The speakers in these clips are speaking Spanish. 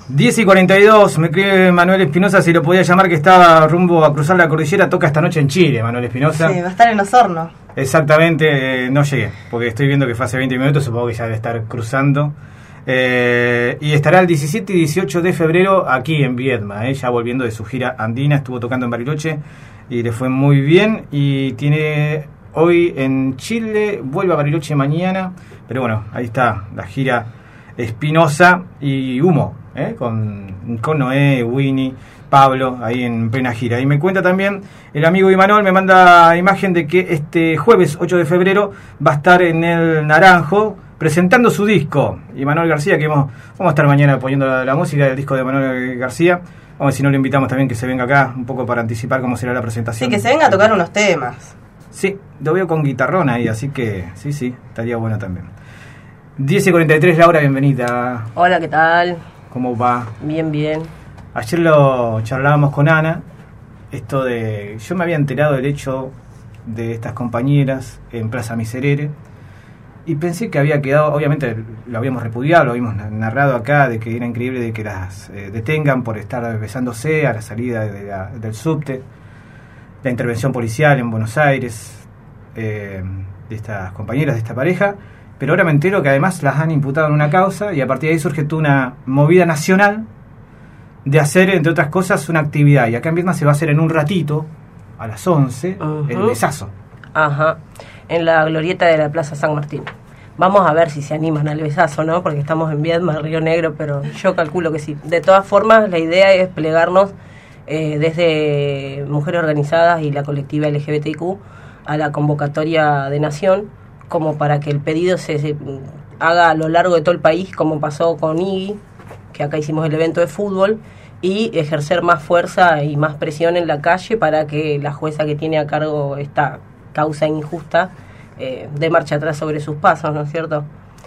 10:42, me escribe Manuel Espinosa si lo podía llamar, que estaba rumbo a cruzar la cordillera. Toca esta noche en Chile, Manuel Espinosa. Sí, va a estar en Osorno. Exactamente, no llegué, porque estoy viendo que fue hace 20 minutos, supongo que ya debe estar cruzando. Y estará el 17 y 18 de febrero aquí en Viedma, ya volviendo de su gira andina. Estuvo tocando en Bariloche y le fue muy bien. Y tiene hoy en Chile, vuelve a Bariloche mañana. Pero ahí está la gira Espinosa y Humo, con Noé, Winnie, Pablo, ahí en plena gira. Y me cuenta también el amigo Imanol, me manda imagen de que este jueves 8 de febrero va a estar en el Naranjo presentando su disco. Imanol García, que vamos a estar mañana poniendo la música del disco de Imanol García. Vamos a ver si no lo invitamos también, que se venga acá un poco para anticipar cómo será la presentación. Sí, que se venga a tocar unos temas. Sí, lo veo con guitarrón ahí, así que sí, estaría bueno también. 10:43, Laura, bienvenida. Hola, ¿qué tal? ¿Cómo va? Bien. Ayer lo charlábamos con Ana, esto de... Yo me había enterado del hecho de estas compañeras en Plaza Miserere, y pensé que había quedado, obviamente lo habíamos repudiado, lo habíamos narrado acá, de que era increíble de que las detengan por estar besándose a la salida del subte, la intervención policial en Buenos Aires, de estas compañeras, de esta pareja. Pero ahora me entero que además las han imputado en una causa, y a partir de ahí surge toda una movida nacional de hacer, entre otras cosas, una actividad. Y acá en Viedma se va a hacer en un ratito, a las 11, el besazo. Ajá, en la glorieta de la Plaza San Martín. Vamos a ver si se animan al besazo, ¿no? Porque estamos en Viedma, Río Negro, pero yo calculo que sí. De todas formas, la idea es plegarnos desde Mujeres Organizadas y la colectiva LGBTIQ a la convocatoria de Nación, como para que el pedido se haga a lo largo de todo el país, como pasó con IGI, que acá hicimos el evento de fútbol, y ejercer más fuerza y más presión en la calle para que la jueza que tiene a cargo esta causa injusta dé marcha atrás sobre sus pasos, ¿no es cierto?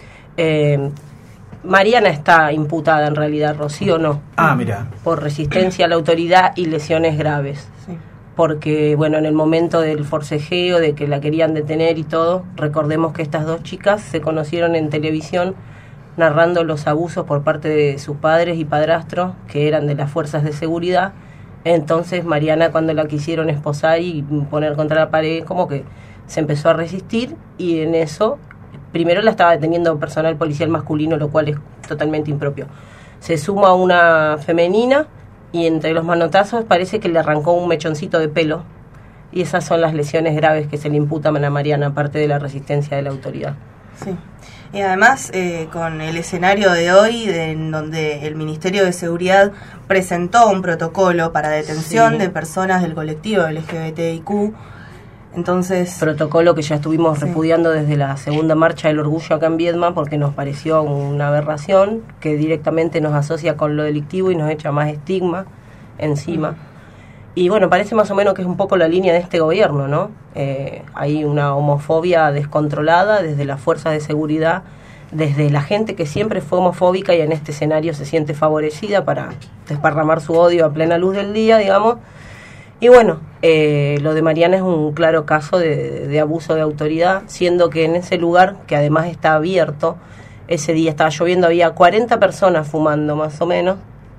Mariana está imputada en realidad, Rocío no. Mira. Por resistencia a la autoridad y lesiones graves. Sí. Porque, en el momento del forcejeo, de que la querían detener y todo, recordemos que estas dos chicas se conocieron en televisión narrando los abusos por parte de sus padres y padrastros, que eran de las fuerzas de seguridad. Entonces Mariana, cuando la quisieron esposar y poner contra la pared, como que se empezó a resistir, y en eso, primero la estaba deteniendo personal policial masculino, lo cual es totalmente impropio. Se suma una femenina, y entre los manotazos parece que le arrancó un mechoncito de pelo, y esas son las lesiones graves que se le imputan a Mariana, aparte de la resistencia de la autoridad. Sí, y además con el escenario de hoy, en donde el Ministerio de Seguridad presentó un protocolo para detención de personas del colectivo LGBTIQ, entonces... Protocolo que ya estuvimos repudiando desde la segunda marcha del orgullo acá en Viedma, porque nos pareció una aberración que directamente nos asocia con lo delictivo y nos echa más estigma encima. Y parece más o menos que es un poco la línea de este gobierno, ¿no? Hay una homofobia descontrolada desde las fuerzas de seguridad, desde la gente que siempre fue homofóbica y en este escenario se siente favorecida para desparramar su odio a plena luz del día, digamos. Y lo de Mariana es un claro caso de abuso de autoridad, siendo que en ese lugar, que además está abierto, ese día estaba lloviendo, había 40 personas fumando más o menos,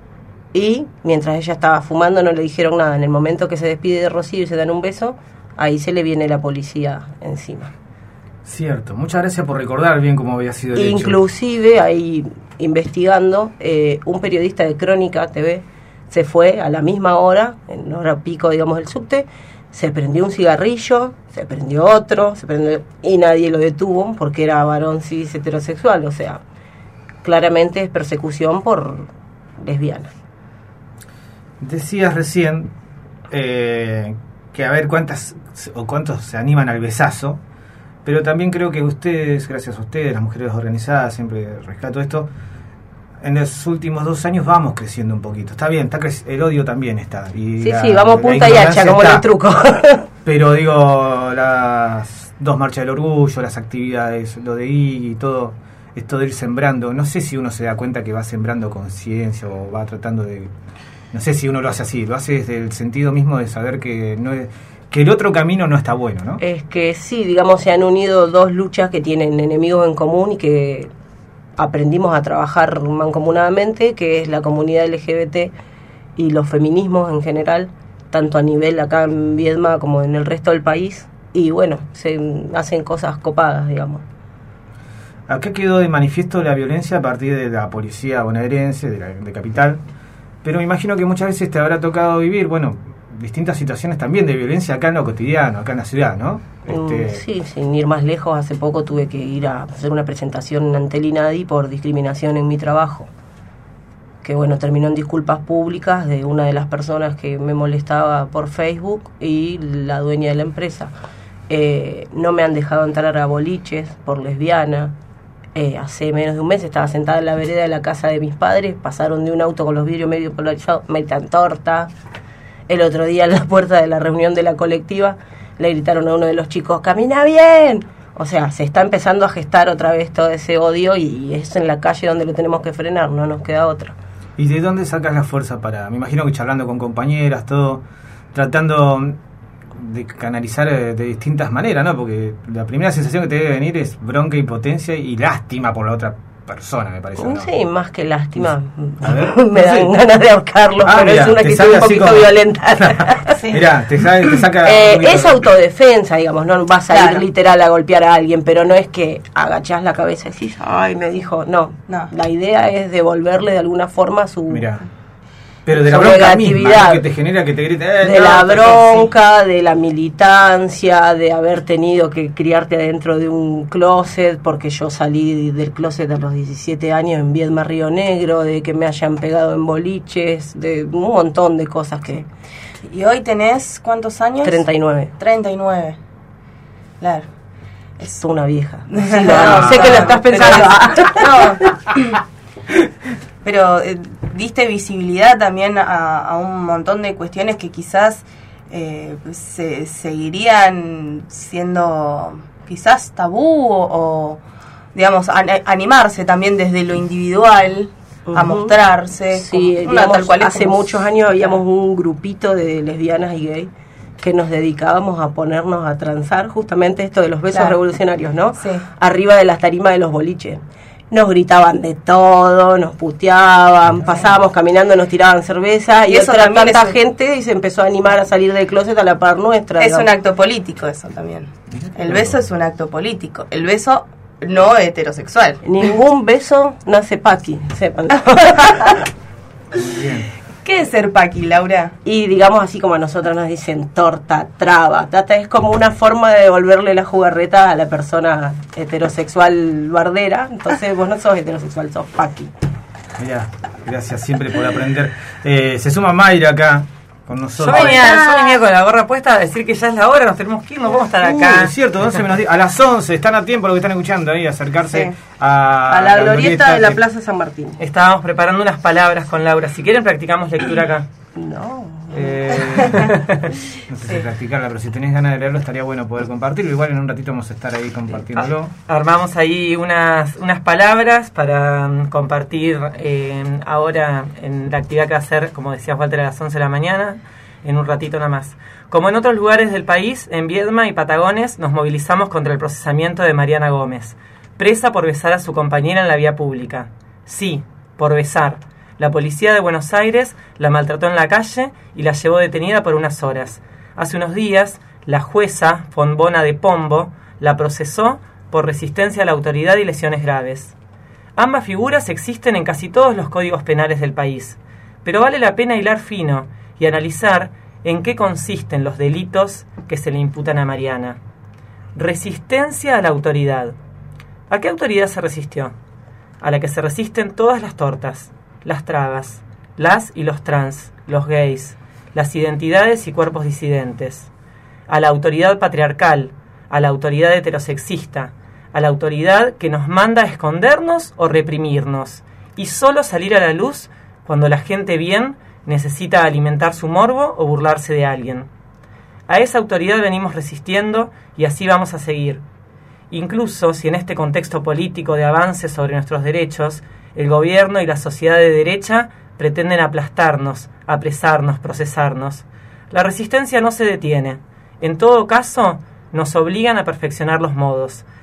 y mientras ella estaba fumando no le dijeron nada. En el momento que se despide de Rocío y se dan un beso, ahí se le viene la policía encima. Cierto, muchas gracias por recordar bien cómo había sido el hecho. Inclusive, ahí investigando, un periodista de Crónica TV se fue a la misma hora, en hora pico, digamos, del subte, se prendió un cigarrillo, se prendió otro, y nadie lo detuvo porque era varón cis heterosexual. O sea, claramente es persecución por lesbianas. Decías recién que a ver cuántos se animan al besazo, pero también creo que ustedes, gracias a ustedes, las mujeres organizadas, siempre rescato esto, en los últimos 2 años vamos creciendo un poquito. Está bien, el odio también está. Y vamos punta y hacha, como en el truco. Pero digo, las 2 marchas del orgullo, las actividades, lo de y todo, esto de ir sembrando, no sé si uno se da cuenta que va sembrando conciencia o va tratando de... No sé si uno lo hace así, lo hace desde el sentido mismo de saber que no es, que el otro camino no está bueno, ¿no? Es que sí, digamos, se han unido 2 luchas que tienen enemigos en común y que aprendimos a trabajar mancomunadamente, que es la comunidad LGBT y los feminismos en general, tanto a nivel acá en Viedma como en el resto del país, y bueno, se hacen cosas copadas, digamos. Acá quedó de manifiesto la violencia a partir de la policía bonaerense, de Capital, pero me imagino que muchas veces te habrá tocado vivir, bueno, distintas situaciones también de violencia acá en lo cotidiano, acá en la ciudad, ¿no? Sí, sin ir más lejos, hace poco tuve que ir a hacer una presentación ante el INADI por discriminación en mi trabajo, que bueno, terminó en disculpas públicas de una de las personas que me molestaba por Facebook y la dueña de la empresa. No me han dejado entrar a boliches por lesbiana. Hace menos de un mes estaba sentada en la vereda de la casa de mis padres, pasaron de un auto con los vidrios medio polarizados, metan torta. El otro día en la puerta de la reunión de la colectiva le gritaron a uno de los chicos, ¡camina bien! O sea, se está empezando a gestar otra vez todo ese odio y es en la calle donde lo tenemos que frenar, no nos queda otra. ¿Y de dónde sacas la fuerza para...? Me imagino que charlando con compañeras, todo, tratando de canalizar de distintas maneras, ¿no? Porque la primera sensación que te debe venir es bronca, impotencia y lástima por la otra persona, me parece, ¿no? Sí, más que lástima. Me dan ganas de ahorcarlo, pero mira, es una actitud un poquito como violenta. Sí. Mirá, te saca... es autodefensa, digamos, no vas a ir literal a golpear a alguien, pero no es que agachás la cabeza y decís, ay, me dijo, no. La idea es devolverle de alguna forma su... Mirá. Pero de la bronca misma, ¿no? Que te genera que te grite... de la bronca, de la militancia, de haber tenido que criarte adentro de un closet, porque yo salí del closet a los 17 años en Viedma, Río Negro, de que me hayan pegado en boliches, de un montón de cosas que... ¿Y hoy tenés cuántos años? 39. 39. Claro. Es una vieja. Sí, no, sé que lo estás pensando. Pero diste visibilidad también a un montón de cuestiones que quizás se seguirían siendo quizás tabú o digamos, animarse también desde lo individual a mostrarse. Sí, digamos, tal cual hace muchos años habíamos un grupito de lesbianas y gay que nos dedicábamos a ponernos a transar justamente esto de los besos revolucionarios, ¿no? Sí. Arriba de las tarimas de los boliches. Nos gritaban de todo, nos puteaban, pasábamos caminando, nos tiraban cerveza y eso también tanta gente y se empezó a animar a salir del closet a la par nuestra. Es un acto político eso también. El beso es un acto político. El beso no heterosexual. Ningún beso nace paqui, sepan. Bien. ¿Qué es ser paqui, Laura? Y digamos así como a nosotros nos dicen torta, traba, tata, es como una forma de devolverle la jugarreta a la persona heterosexual bardera. Entonces vos no sos heterosexual, sos paqui. Mirá, gracias siempre por aprender. Se suma Mayra acá con nosotros. Yo venía con la gorra puesta a decir que ya es la hora, nos tenemos que ir, no podemos estar acá. Es cierto, 11 menos 10. A las 11, están a tiempo lo que están escuchando ahí, acercarse a la glorieta de la Plaza San Martín. Estábamos preparando unas palabras con Laura. Si quieren, practicamos lectura acá. No. No sé si practicarla, pero si tenés ganas de leerlo estaría bueno poder compartirlo. Igual en un ratito vamos a estar ahí compartiéndolo. Armamos ahí unas palabras para compartir ahora en la actividad que va a hacer, como decía Walter, a las 11 de la mañana, en un ratito nada más. Como en otros lugares del país, en Viedma y Patagones nos movilizamos contra el procesamiento de Mariana Gómez, presa por besar a su compañera en la vía pública. Sí, por besar. La policía de Buenos Aires la maltrató en la calle y la llevó detenida por unas horas. Hace unos días, la jueza Fombona de Pombo la procesó por resistencia a la autoridad y lesiones graves. Ambas figuras existen en casi todos los códigos penales del país, pero vale la pena hilar fino y analizar en qué consisten los delitos que se le imputan a Mariana. Resistencia a la autoridad. ¿A qué autoridad se resistió? A la que se resisten todas las tortas, las trabas, las y los trans, los gays, las identidades y cuerpos disidentes, a la autoridad patriarcal, a la autoridad heterosexista, a la autoridad que nos manda a escondernos o reprimirnos, y solo salir a la luz cuando la gente bien necesita alimentar su morbo o burlarse de alguien. A esa autoridad venimos resistiendo y así vamos a seguir. Incluso si en este contexto político de avance sobre nuestros derechos, el gobierno y la sociedad de derecha pretenden aplastarnos, apresarnos, procesarnos. La resistencia no se detiene. En todo caso, nos obligan a perfeccionar los modos,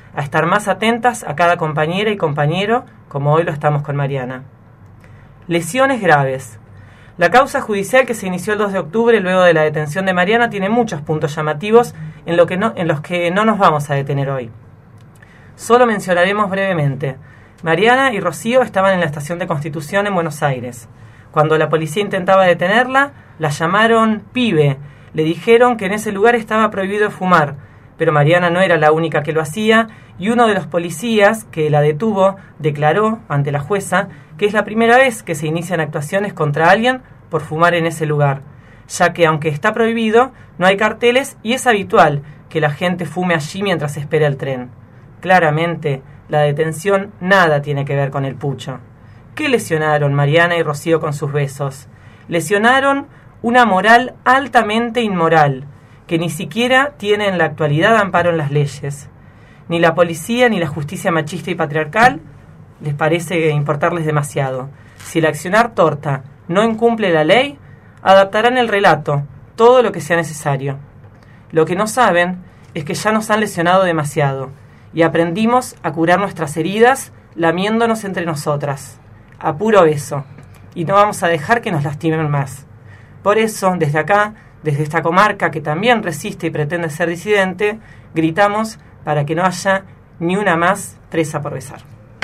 a estar más atentas a cada compañera y compañero, como hoy lo estamos con Mariana. Lesiones graves. La causa judicial que se inició el 2 de octubre luego de la detención de Mariana tiene muchos puntos llamativos en los que no nos vamos a detener hoy. Solo mencionaremos brevemente. Mariana y Rocío estaban en la estación de Constitución en Buenos Aires. Cuando la policía intentaba detenerla, la llamaron pibe. Le dijeron que en ese lugar estaba prohibido fumar, pero Mariana no era la única que lo hacía, y uno de los policías que la detuvo declaró ante la jueza que es la primera vez que se inician actuaciones contra alguien por fumar en ese lugar, ya que aunque está prohibido, no hay carteles y es habitual que la gente fume allí mientras espera el tren. Claramente, la detención nada tiene que ver con el pucho. ¿Qué lesionaron Mariana y Rocío con sus besos? Lesionaron una moral altamente inmoral, que ni siquiera tiene en la actualidad amparo en las leyes. Ni la policía ni la justicia machista y patriarcal les parece importarles demasiado. Si el accionar torta no incumple la ley, adaptarán el relato, todo lo que sea necesario. Lo que no saben es que ya nos han lesionado demasiado, y aprendimos a curar nuestras heridas lamiéndonos entre nosotras, a puro beso, y no vamos a dejar que nos lastimen más. Por eso, desde acá, desde esta comarca que también resiste y pretende ser disidente, gritamos para que no haya ni una más presa por besar.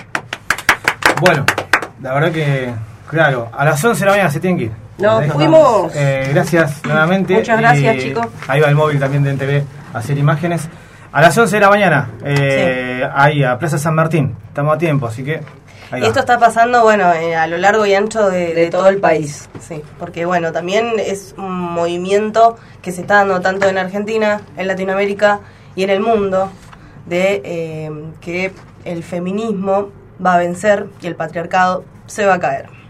Bueno, la verdad que, claro, a las 11 de la mañana se tienen que ir. Nos fuimos. Gracias nuevamente. Muchas gracias, chicos. Ahí va el móvil también de NTV a hacer imágenes. A las 11 de la mañana, ahí a Plaza San Martín. Estamos a tiempo, así que... Y esto está pasando, bueno, a lo largo y ancho de todo el país. Sí, porque, bueno, también es un movimiento que se está dando tanto en Argentina, en Latinoamérica y en el mundo, de que el feminismo va a vencer y el patriarcado se va a caer.